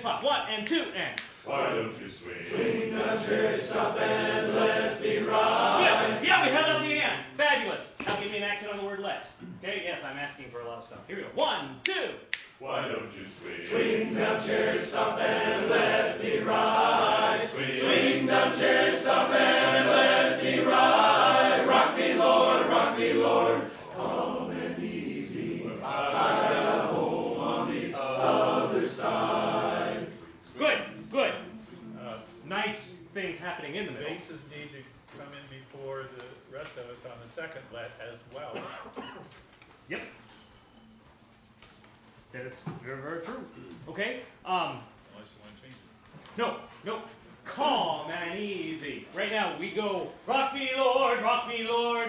pop. 1 and 2 and. Why don't you swing? Swing down, cherry, stop and let me ride. Yeah, we held out the and. Fabulous. Now give me an accent on the word let. Okay, yes, I'm asking for a lot of stuff. Here we go. 1, 2. Why don't you swing? Swing down, cherry, stop and let me ride. Swing down, cherry, stop and let me ride. Rock me, Lord, calm and easy. I got a home on the other side. Good. Nice things happening in the middle. Basses need to come in before the rest of us on the second let as well. Yep. That is very, very true. Okay. Unless you want to change it. No. Calm and easy. Right now we go, rock me, Lord, rock me, Lord.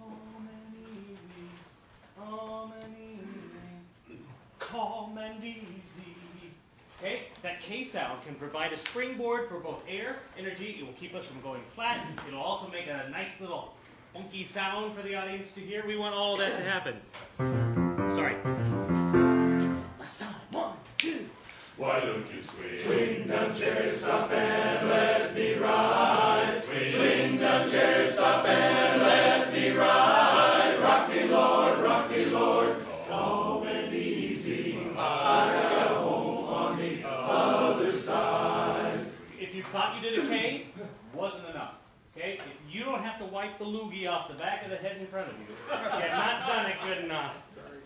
Calm and easy. Calm and easy. Okay? That K sound can provide a springboard for both air, energy. It will keep us from going flat. It'll also make a nice little funky sound for the audience to hear. We want all of that to happen. Sorry. Last time. 1, 2. Why don't you swing? Swing down, cherry, stop and let me ride. Swing down, cherry, stop and let me ride. Rock me, Lord, calm and easy. I got a home on the other side. If you thought you did a K, wasn't enough. Okay? If you don't have to wipe the loogie off the back of the head in front of you, you have not done it good enough.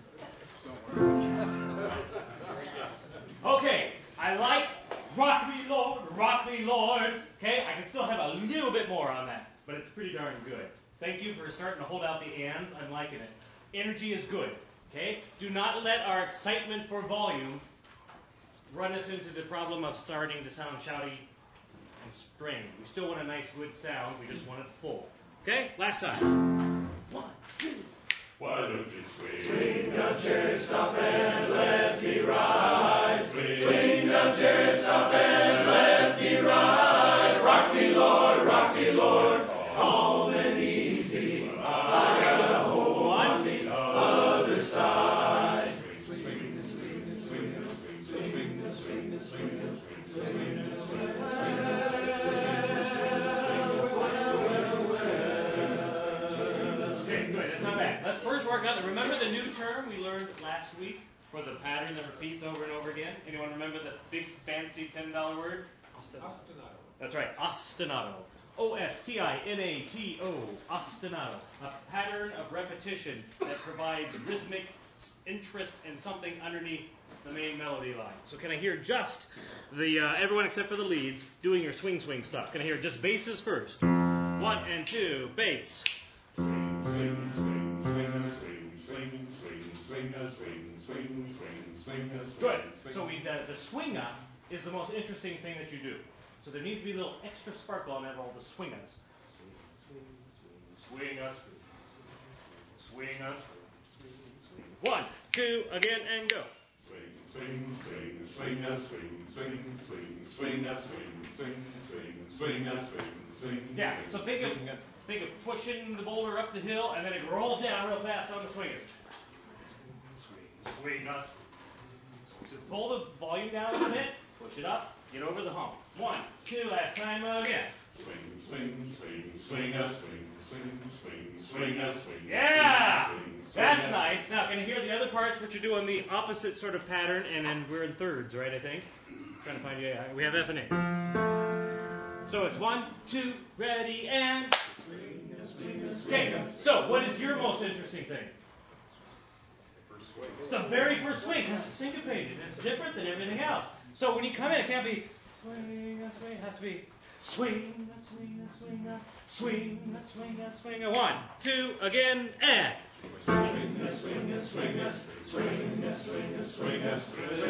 Okay, I like rock me, Lord. Okay, I can still have a little bit more on that, but it's pretty darn good. Thank you for starting to hold out the ands. I'm liking it. Energy is good. Okay, do not let our excitement for volume run us into the problem of starting to sound shouty and strained. We still want a nice, good sound. We just want it full. Okay, last time. 1, 2. Why don't you swing? Swing down, cherry, stop and let me ride. Swing down, cherry, stop and let me ride. Rock me, Lord, calm and easy. I got a home on the other side. Let's first work on remember the new term we learned last week for the pattern that repeats over and over again? Anyone remember the big fancy $10 word? Ostinato. That's right, ostinato. O-S-T-I-N-A-T-O, ostinato. A pattern of repetition that provides rhythmic interest and something underneath the main melody line. So can I hear just the everyone except for the leads doing your swing stuff? Can I hear just basses first? 1 and 2, bass. Swing, swing, swing, swing, swing, swing, swing, swing, swing, swing, swing, swing, Good. So the swing up is the most interesting thing that you do. So there needs to be a little extra sparkle on all the swing-us. Swing us, swing us, swing. 1, 2, again, and go. Swing, swing, swing, swing, swing, swing, swing, swing, swing, swing, swing, swing. Yeah. So think of pushing the boulder up the hill, and then it rolls down real fast on the swingers. Swing us. So pull the volume down a bit, push it up, get over the hump. 1, 2, last time again. Swing, swing, swing, swing, swing, swing, swing, swing, swing. Yeah! That's nice. Now, can you hear the other parts which are doing the opposite sort of pattern, and then we're in thirds, right, I think? Trying to find you. We have F and A. So it's 1, 2, ready, and... Okay, so what is your most interesting thing? It's the very first swing, because it's syncopated. It's different than everything else. So when you come in, it can't be swing, it has to be swing, swing, swing, swing, swing, swing. 1, 2, again, and. Swing, swing, swing, swing, swing, swing, swing,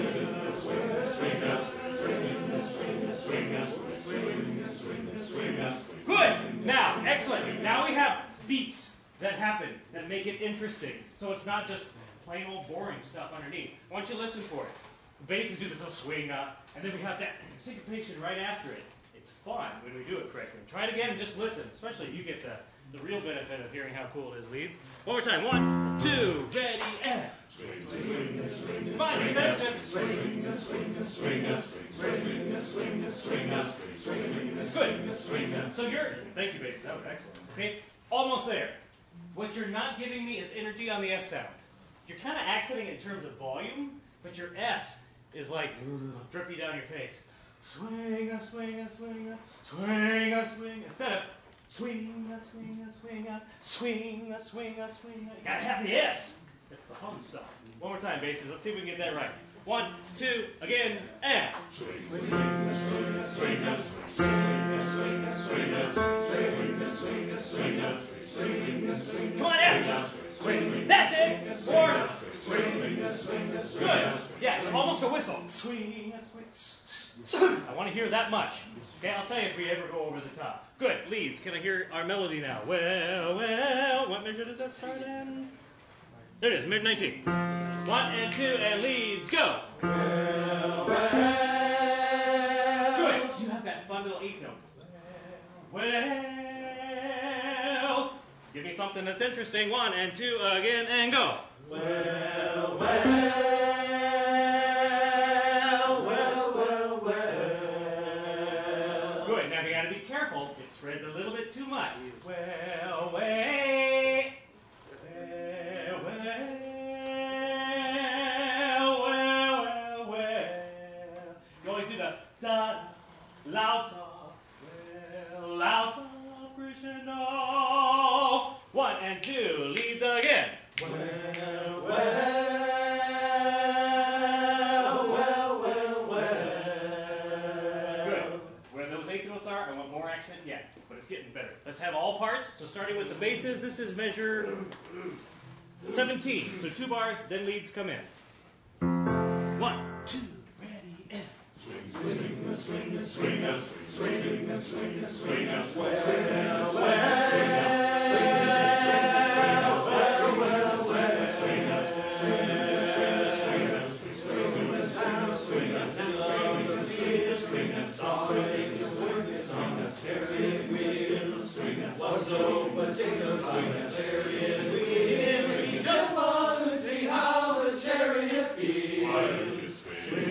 swing. Good. Now, excellent. Now we have beats that happen that make it interesting. So it's not just plain old boring stuff underneath. I want you to listen for it. The basses do this little swing up, and then we have that syncopation right after it. It's fun when we do it correctly. Try it again and just listen, especially if you get the real benefit of hearing how cool it is, leads. One more time. 1, 2, ready, and. Swing, swing, swing, Fine, swing, that's it. swing, Good. So thank you, bass. That was excellent. Okay, almost there. What you're not giving me is energy on the S sound. You're kind of accenting it in terms of volume, but your S is like drippy down your face. Swing a swing a swing a swing a swing. Instead of swing a swing a swing a swing a swing a swing a. You gotta have the S. That's the hum stuff. One more time, basses. Let's see if we can get that right. 1, 2, again, and. Come on, S. That's it. 4. Good. Yeah, it's almost a whistle. Swing, swing. I want to hear that much. Okay, I'll tell you if we ever go over the top. Good. Leads. Can I hear our melody now? Well. What measure does that start in? There it is, mid 19. 1 and 2 and leads, go. Well. Good. So you have that fun little 8 note. Well. Give me something that's interesting. 1 and 2 again and go. Well. Good. Now you got to be careful. It spreads a little bit too much. Well. Going through the da, lauter, well, lauter, Krishna. 1 and 2 leads again. Good. Where those 8 notes are, I want more accent yet, but it's getting better. Let's have all parts. So starting with the basses, this is measure 17. So 2 bars, then leads come in. 1, 2, ready, and. Just want to see how the chariot feels.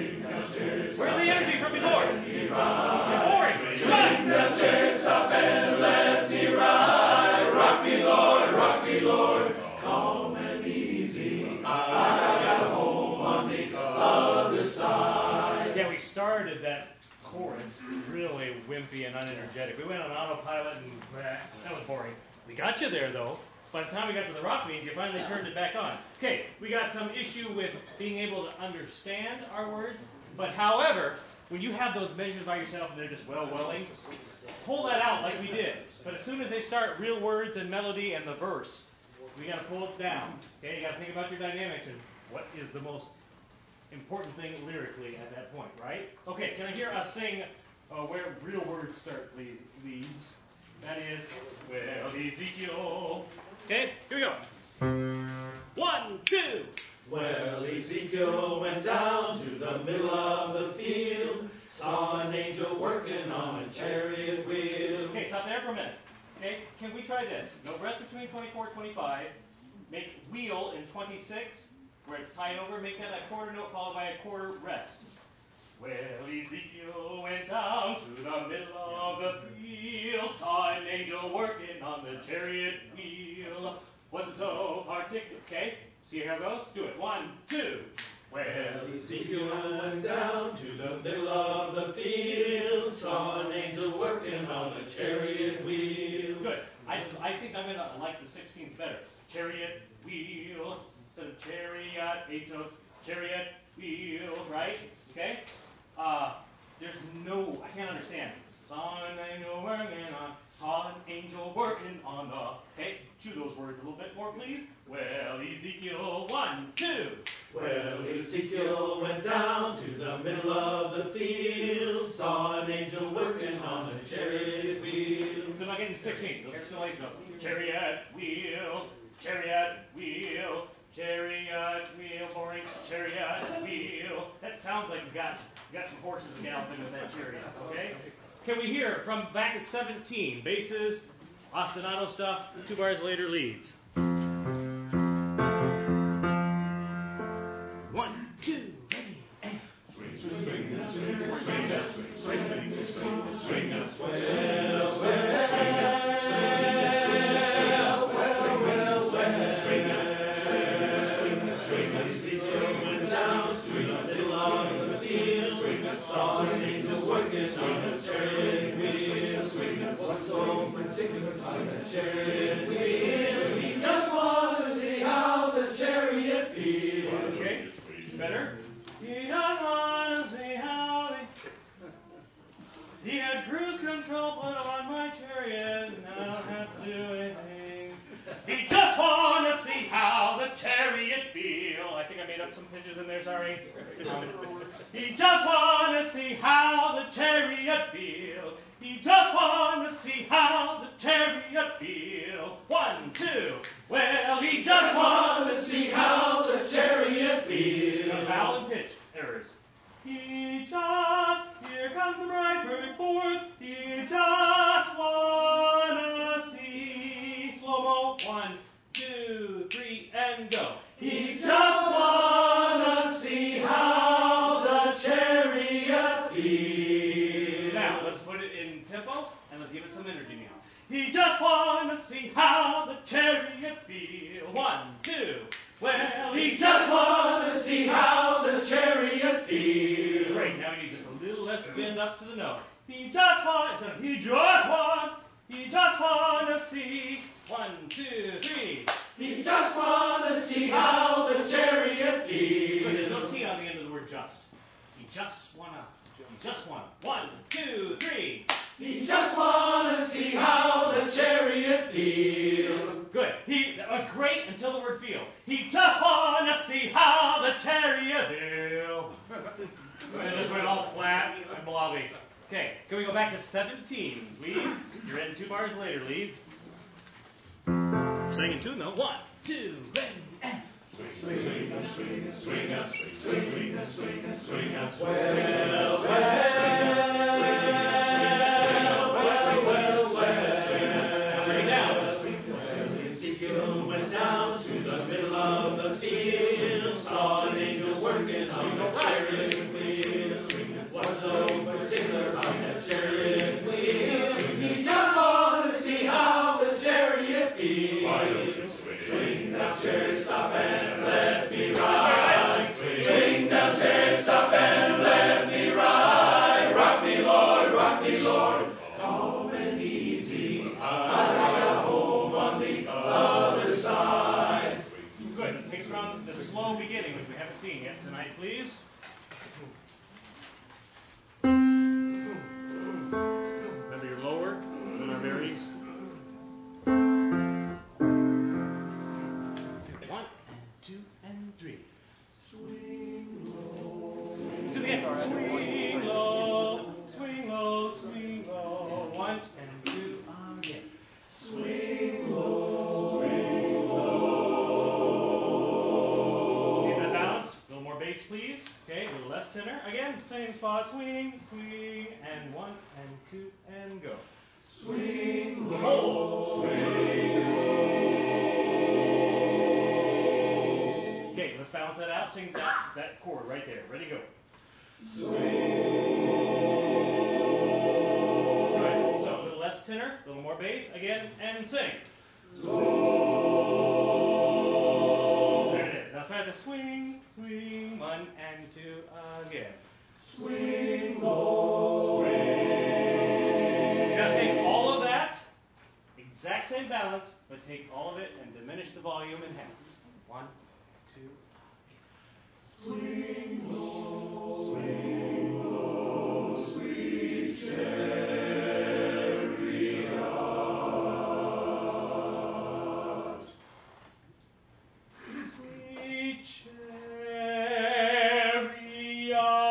Where's the energy from before? Boring. Swing the chariot, stop and let me ride. Rock me, Lord, calm and easy. I got a home on the other side. Yeah, we started that chorus really wimpy and unenergetic. We went on autopilot and that was boring. We got you there though. By the time we got to the rock beats, you finally turned it back on. Okay, we got some issue with being able to understand our words, but however, when you have those measures by yourself and they're just welling, pull that out like we did. But as soon as they start real words and melody and the verse, we got to pull it down. Okay, you got to think about your dynamics and what is the most important thing lyrically at that point, right? Okay, can I hear us sing where real words start, please? Leads. That is, well, Ezekiel. Okay, here we go. 1, 2. Well, Ezekiel went down to the middle of the field, saw an angel working on a chariot wheel. Okay, stop there for a minute. Okay, can we try this? No breath between 24 and 25. Make wheel in 26, where it's tied over. Make that a quarter note followed by a quarter rest. Well, Ezekiel went down to the middle of the field, saw an angel working on the chariot wheel. Wasn't so particular. Okay, see how it goes? Do it. 1, 2. Well, Ezekiel went down to the middle of the field, saw an angel working on a chariot wheel. Good. I think I'm going to like the 16th better. Chariot wheel, instead of chariot, 8 notes, chariot wheel, right? Okay? There's no, I can't understand. Saw an angel working on the, okay? Chew those words a little bit more, please. Well, Ezekiel, 1, 2. Well, Ezekiel went down to the middle of the field, saw an angel working on a chariot wheel. Still not getting 16. Those are still 8 notes. Chariot wheel, boring. Chariot wheel. That sounds like you got some horses galloping in that chariot. Okay. Can we hear from back at 17? Basses, ostinato stuff. 2 bars later, leads. 1, 2, ready, and. Swing, Saw an angel working on a chariot wheel. What's so particular about a chariot wheel? He just wants to see how the chariot feels. Okay, better. He just wants to see how he had cruise control put on my chariot, and I don't have to do anything. He just want to see how the chariot feel. I think I made up some pitches in there, sorry. He just want to see how the chariot feel. He just want to see how the chariot feel. 1, 2. Well, he just want to see how the chariot feel. Vowel and pitch errors. He just, here comes the bright perfect fourth. He just wanna see. Slow-mo. 1, 2, 3, and go. He just wanna see how the chariot feels. Now, let's put it in tempo, and let's give it some energy now. He just wanna see how the chariot feel. 1, 2. Well, He just wanna see how the chariot feels. Great, now we need just a little less bend up to the note. He just wanna see. 1, 2, 3. He just wanna see how the chariot But feels. there's no T on the end of the word just. He just wanna. 1, 2, 3. He just wanna see how the chariot feels. Good. That was great until the word feel. He just wanna see how the chariot feel. It just went all flat and blobby. Okay, can we go back to 17, please? You're in 2 bars later, Leeds. Singing tune though. 1, 2, ready, and Swing a swing, swing a swing, swing a swing, swing a swing. bring it down. Ezekiel went down to the middle of the field, saw an angel working on the chariot wheel. What's so particular about that chariot wheel? He just wanted to see how the chariot feels. Why don't you swing? Swing down, chariot, stop and let me ride. Swing down, chariot, stop and let me ride. Rock me, Lord, calm and easy. I got home on the other side. Good. Let's take from the slow beginning, which we haven't seen yet tonight, please. Remember you're lower than our berries. 1, 2, and 3. Swing low. To the end. Swing low, swing low, swing low. 1 and 2 again. Swing low. Okay, that balance. A little more bass, please. Okay, a little less tenor. Again, same spot. Swing, swing, and 1 and 2 and go. Swing low. Hold. Okay, let's balance that out. Sing that chord right there. Ready, go. Right. So a little less tenor, a little more bass. Again, and sing. There it is. Now start the swing, swing, 1 and 2 again. Swing low. Now take all of that, exact same balance, but take all of it and diminish the volume in half. 1, 2. Swing low. Swing low. Sweet chariot. Sweet chariot.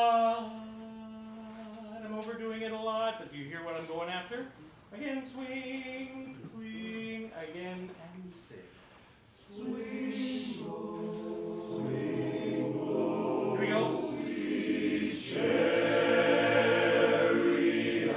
I'm overdoing it a lot, but do you hear what I'm going after? Again, swing, swing, again, and sing. Swing low. Here we go. Sweet chariot.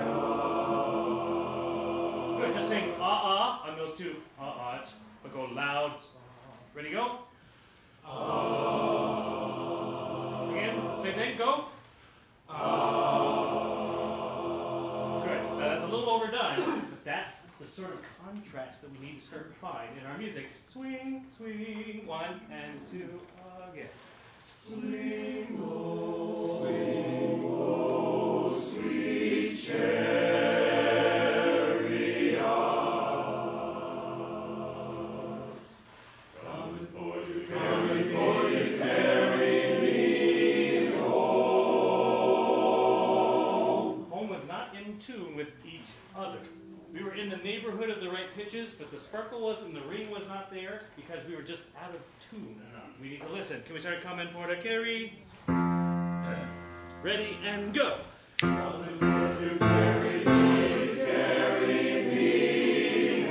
Good, just sing on those two but go loud. Ready, go? Again, same thing, go. Good. Now that's a little overdone, but that's the sort of contrast that we need to start to find in our music. Swing, swing, 1 and 2, again. Swing low, sweet chariot. Coming for you, carry me home. Home was not in tune with each other. We were in the neighborhood of the right pitches, but the sparkle wasn't, the ring was not there because we were just out of tune enough. We need to listen. Can we start coming for the carry? Ready and go. Coming for to carry me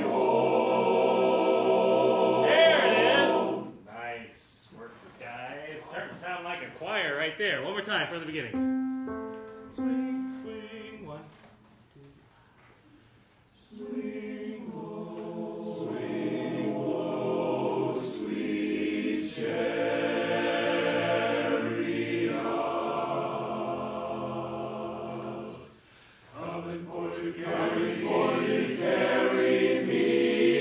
home. There it is. Nice work, guys. Starting to sound like a choir right there. One more time from the beginning. Swing, swing, 1, 2. Swing low, sweet chariot. Coming for to carry me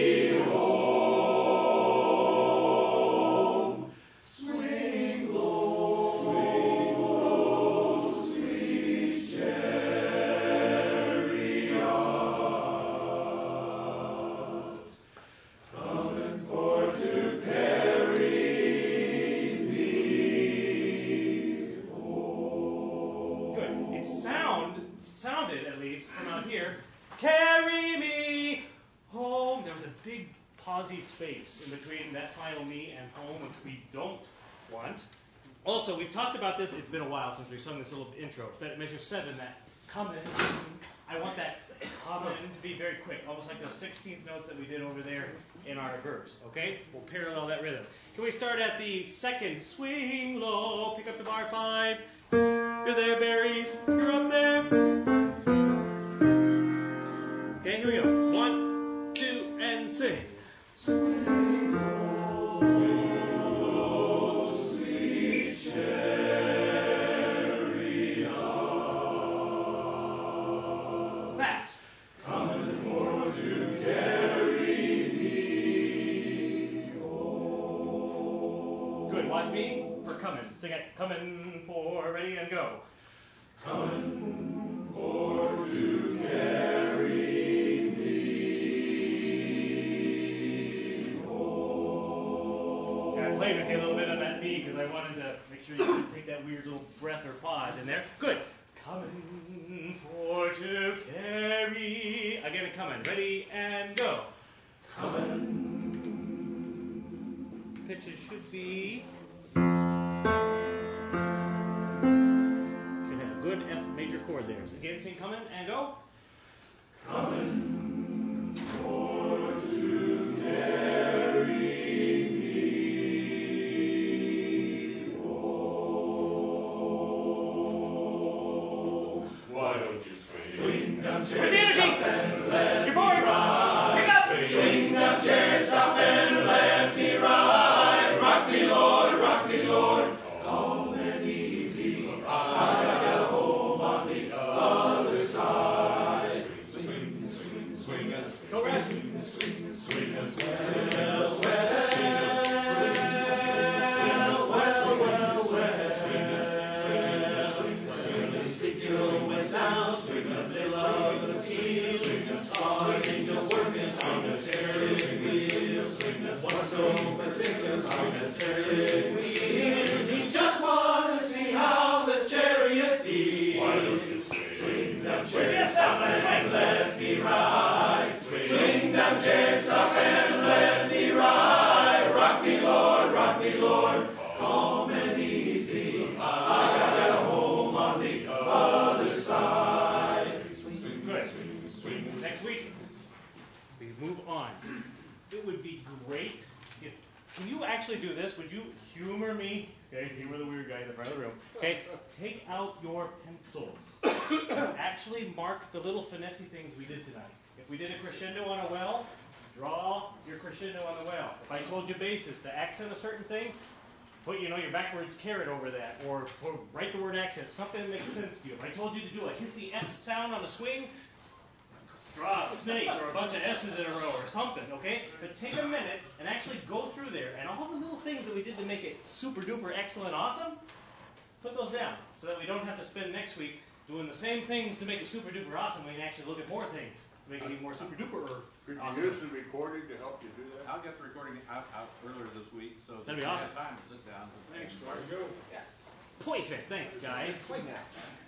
home. Swing low, sweet chariot. Coming for to carry me home. Good. It sounded at least from out here. Carry me home. There was a big pausey space in between that final me and home, which we don't want. Also, we've talked about this. It's been a while since we sung this little intro. That measure 7, that coming. I want that coming to be very quick, almost like those 16th notes that we did over there in our verse. Okay? We'll parallel that rhythm. Can we start at the second? Swing low. Pick up the bar 5. You're there, berries. You're up there. Okay, here we go. 1, 2, and sing. Swing low, sweet chariot. Fast. Coming for to carry me home. Good. Watch me for coming. Sing it. Coming for. Ready and go. Coming for to carry me home. Yeah, I played with you a little bit on that B because I wanted to make sure you could take that weird little breath or pause in there. Good. Coming for to carry. Again, and coming. Ready and go. Coming. Pitches should be. Should have a good F major chord there. So again, sing coming and go. Coming for to carry me home. Why don't you swing? Swing down, Where's the chariot, energy? stop and let You're me bored. ride. Pick up. Swing down, chariot, stop and let me ride. Rock me, Lord, calm and easy. I got a home on the other side. Swing, swing, swing us. Go right. Swing, swing us. Ezekiel went down, swing the middle of the field. Archangel working on the chariot wheel. One so particular on the chariot wheel. He just wanted to see how the chariot feels. Why don't you swing? Swing down, chariot, stop and let me ride. Swing down, chariot, stop and let me ride. Rock me, Lord, calm and easy. I got a home on the other side. Good. Next week, we move on. It would be great if. Can you actually do this? Would you humor me? Okay, humor the weird guy in the front of the room. Okay, take out your pencils. Actually mark the little finessey things we did tonight. If we did a crescendo on a well, draw your crescendo on the well. If I told you basses to accent a certain thing, put, your backwards caret over that, or write the word accent, something that makes sense to you. If I told you to do a hissy S sound on a swing, draw a snake or a bunch of S's in a row or something, okay? But take a minute and actually go through there, and all the little things that we did to make it super duper excellent awesome, put those down so that we don't have to spend next week doing the same things to make it super duper awesome. We can actually look at more things to make it even more super duper Could awesome. you use the recording to help you do that? I'll get the recording out earlier this week, so That'd be you awesome. have time to sit down. Thanks, and Mark. Perfect. Thanks, guys. Swing now.